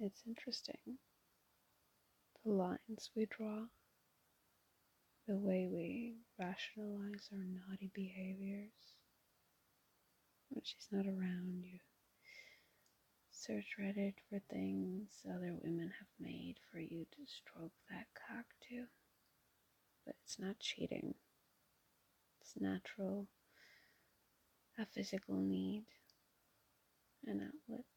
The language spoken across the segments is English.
It's interesting. The lines we draw, the way we rationalize our naughty behaviors. When she's not around, you search Reddit for things other women have made for you to stroke that cock to. But it's not cheating. It's natural, a physical need, an outlet.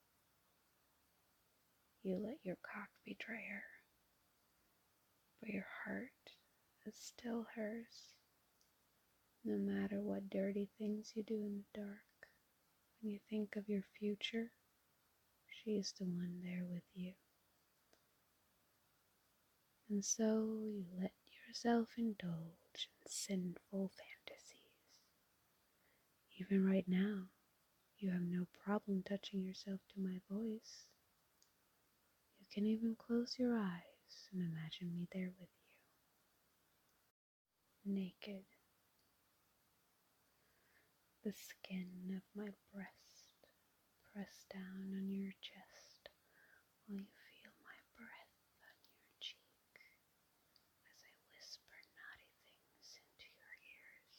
You let your cock betray her, but your heart is still hers. No matter what dirty things you do in the dark, when you think of your future, she is the one there with you. And so you let yourself indulge in sinful fantasies. Even right now, you have no problem touching yourself to my voice. You can even close your eyes and imagine me there with you. Naked. The skin of my breast pressed down on your chest while you feel my breath on your cheek as I whisper naughty things into your ears.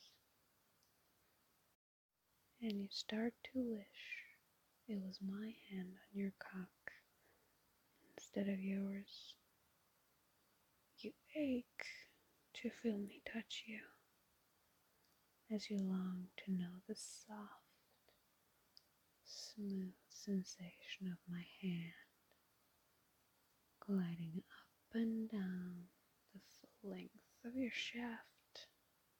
And you start to wish it was my hand on your cock instead of yours. You ache to feel me touch you as you long to know the soft, smooth sensation of my hand gliding up and down the full length of your shaft.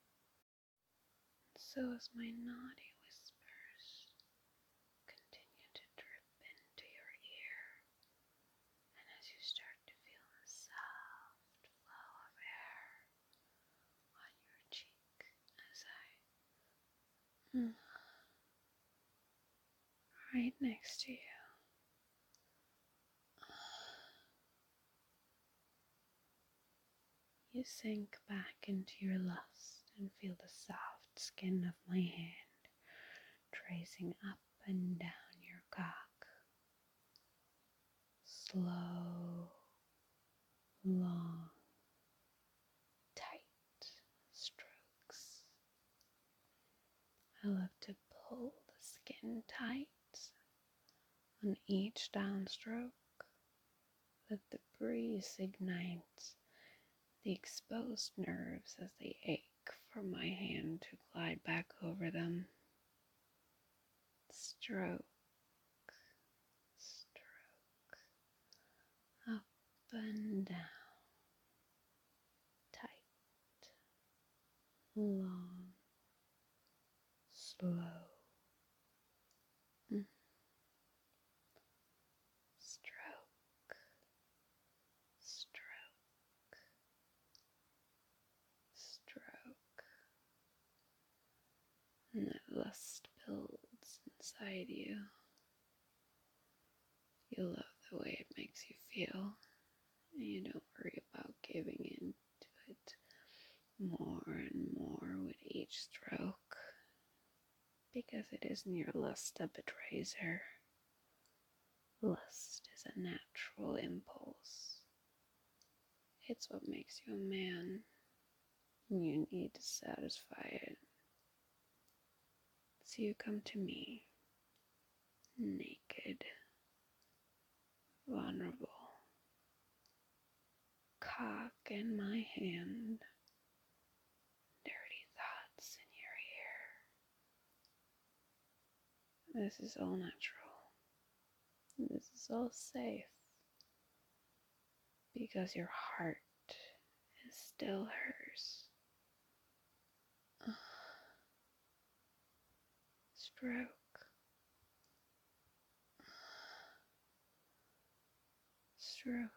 So as my naughty whispers continue to drip into your ear, and as you start to feel the soft flow of air on your cheek as I right next to you. You sink back into your lust and feel the soft skin of my hand tracing up and down your cock. Slow, long, tight strokes. I love to pull the skin tight on each downstroke. Let the breeze ignite the exposed nerves as they ache for my hand to glide back over them. Stroke, stroke, up and down, tight, long, slow. Stroke, stroke, stroke. And that lust builds inside you. You love the way it makes you feel, and you don't worry about giving in to it more and more with each stroke, because it isn't your lust that betrays her. Lust is a natural impulse. It's what makes you a man. You need to satisfy it. So you come to me, naked, vulnerable, cock in my hand, dirty thoughts in your ear. This is all natural. This is all safe. Because your heart is still hers. Stroke. Stroke.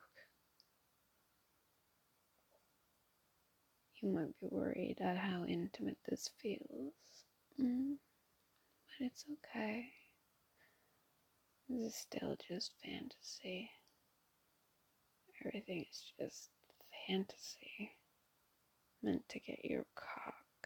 You might be worried at how intimate this feels. But it's okay. This is still just fantasy. Everything is just fantasy. Meant to get your cock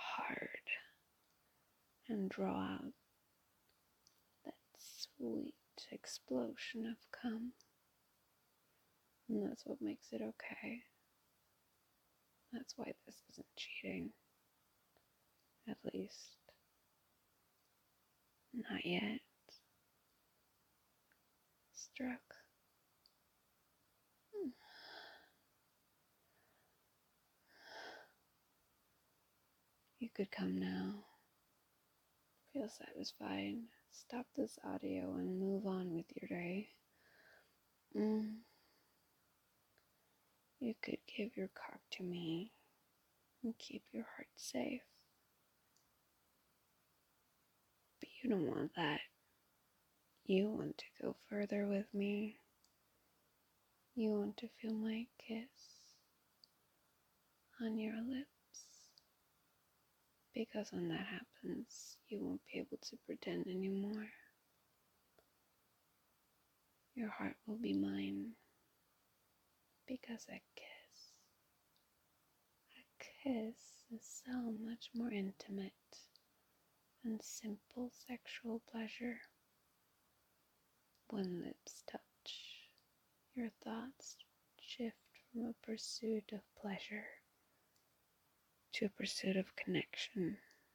hard and draw out that sweet explosion of cum. And that's what makes it okay. That's why this isn't cheating. At least, not yet. Struck. You could come now. Feel satisfied. Stop this audio and move on with your day. You could give your cock to me and keep your heart safe. But you don't want that. You want to go further with me. You want to feel my kiss on your lips. Because when that happens, you won't be able to pretend anymore. Your heart will be mine. Because a kiss is so much more intimate than simple sexual pleasure. When lips touch, your thoughts shift from a pursuit of pleasure to a pursuit of connection.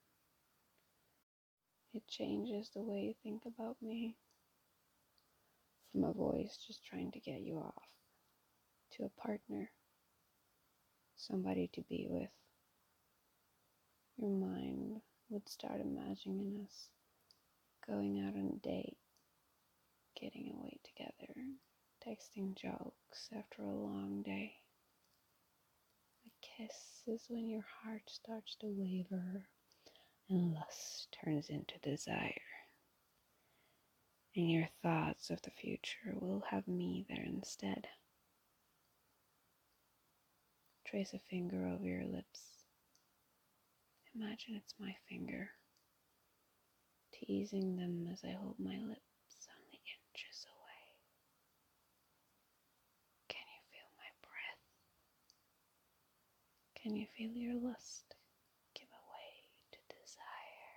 It changes the way you think about me. From a voice just trying to get you off, to a partner, somebody to be with. Your mind would start imagining us going out on a date, getting away together, texting jokes after a long day. A kiss is when your heart starts to waver and lust turns into desire. And your thoughts of the future will have me there instead. Trace a finger over your lips. Imagine it's my finger, teasing them as I hold my lips only inches away. Can you feel my breath? Can you feel your lust give way to desire?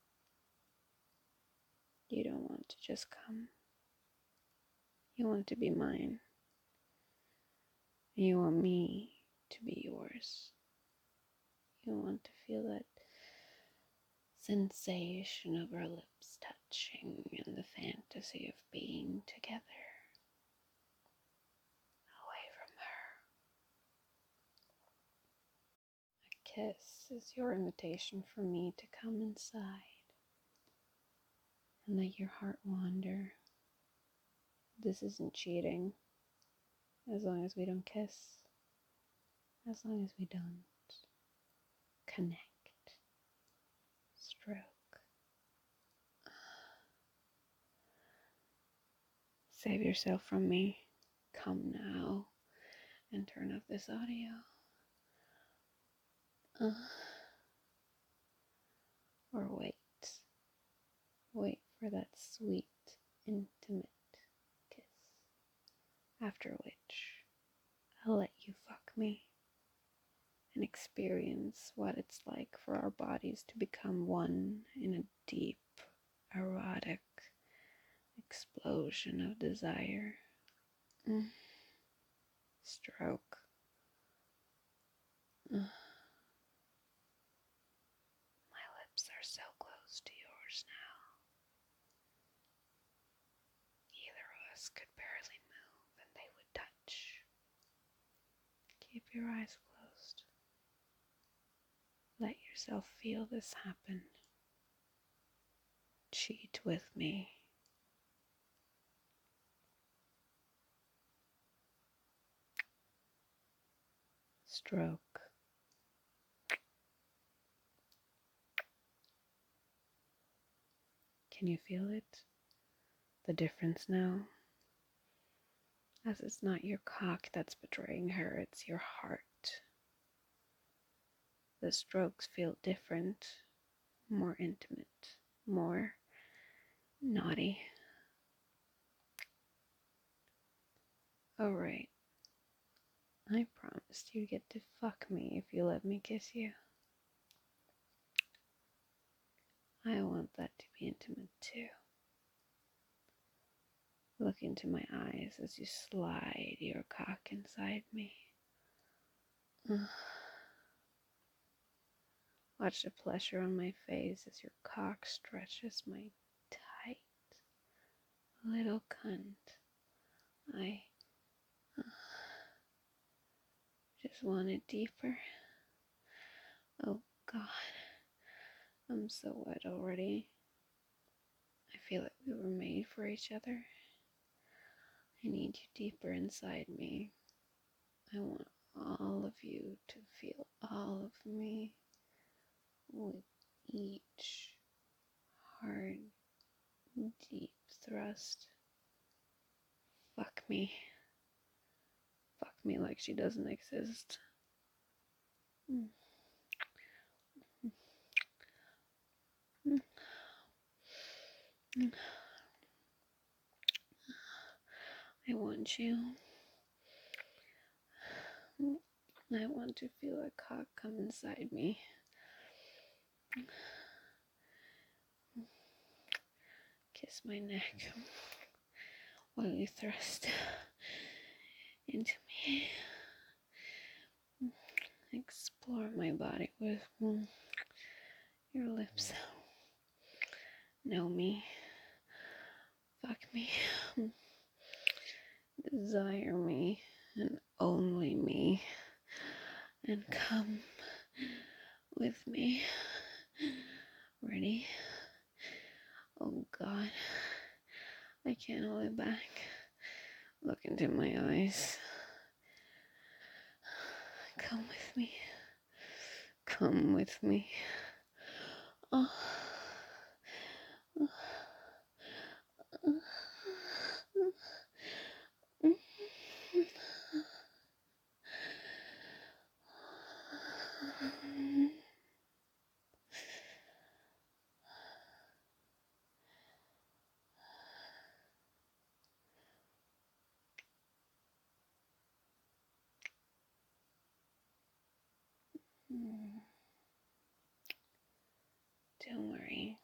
You don't want to just come. You want to be mine. You want me to be yours. You want to feel that sensation of our lips touching and the fantasy of being together, away from her. A kiss is your invitation for me to come inside and let your heart wander. This isn't cheating, as long as we don't kiss, as long as we don't connect, stroke. Save yourself from me. Come now and turn off this audio. Or wait. Wait for that sweet, intimate kiss. After which, I'll let you fuck me and experience what it's like for our bodies to become one in a deep, erotic explosion of desire. Stroke. My lips are so close to yours now. Either of us could barely move and they would touch. Keep your eyes closed. Let yourself feel this happen. Cheat with me. Stroke. Can you feel it? The difference now? As it's not your cock that's betraying her, it's your heart. The strokes feel different, more intimate, more naughty. Alright. I promised you'd get to fuck me if you let me kiss you. I want that to be intimate too. Look into my eyes as you slide your cock inside me. Watch the pleasure on my face as your cock stretches my tight little cunt. I just want it deeper. Oh God, I'm so wet already. I feel like we were made for each other. I need you deeper inside me. I want all of you to feel all of me with each hard, deep thrust. Fuck me. Fuck me like she doesn't exist. I want you. I want to feel a cock come inside me. Kiss my neck while you thrust into me. Explore my body with your lips. Know me. Fuck me. Desire me and only me. And come with me. Ready? Oh God. I can't hold it back. Look into my eyes. Come with me. Come with me. Oh. Don't worry.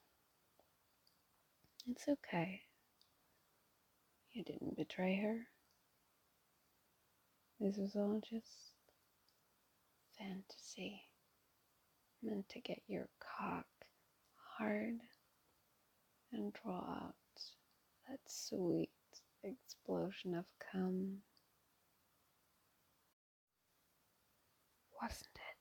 It's okay. You didn't betray her. This was all just fantasy. Meant to get your cock hard and draw out that sweet explosion of cum. Wasn't it?